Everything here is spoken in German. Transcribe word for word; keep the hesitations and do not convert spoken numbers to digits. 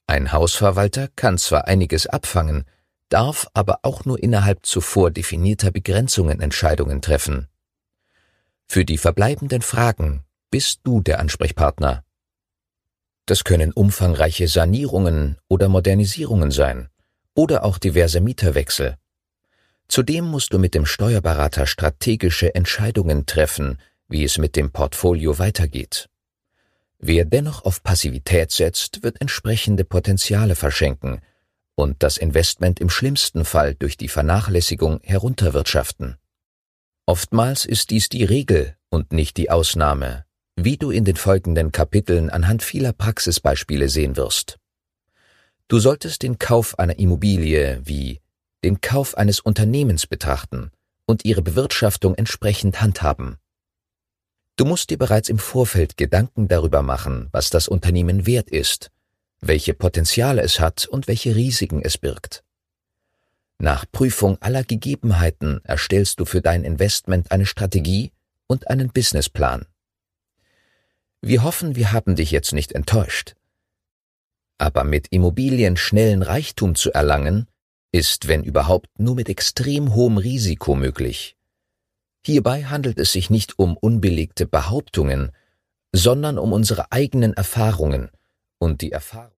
Ein Hausverwalter kann zwar einiges abfangen, darf aber auch nur innerhalb zuvor definierter Begrenzungen Entscheidungen treffen. Für die verbleibenden Fragen bist du der Ansprechpartner. Das können umfangreiche Sanierungen oder Modernisierungen sein oder auch diverse Mieterwechsel. Zudem musst du mit dem Steuerberater strategische Entscheidungen treffen, wie es mit dem Portfolio weitergeht. Wer dennoch auf Passivität setzt, wird entsprechende Potenziale verschenken und das Investment im schlimmsten Fall durch die Vernachlässigung herunterwirtschaften. Oftmals ist dies die Regel und nicht die Ausnahme, wie du in den folgenden Kapiteln anhand vieler Praxisbeispiele sehen wirst. Du solltest den Kauf einer Immobilie wie den Kauf eines Unternehmens betrachten und ihre Bewirtschaftung entsprechend handhaben. Du musst dir bereits im Vorfeld Gedanken darüber machen, was das Unternehmen wert ist, welche Potenziale es hat und welche Risiken es birgt. Nach Prüfung aller Gegebenheiten erstellst du für dein Investment eine Strategie und einen Businessplan. Wir hoffen, wir haben dich jetzt nicht enttäuscht. Aber mit Immobilien schnellen Reichtum zu erlangen, ist, wenn überhaupt, nur mit extrem hohem Risiko möglich. Hierbei handelt es sich nicht um unbelegte Behauptungen, sondern um unsere eigenen Erfahrungen und die Erfahrung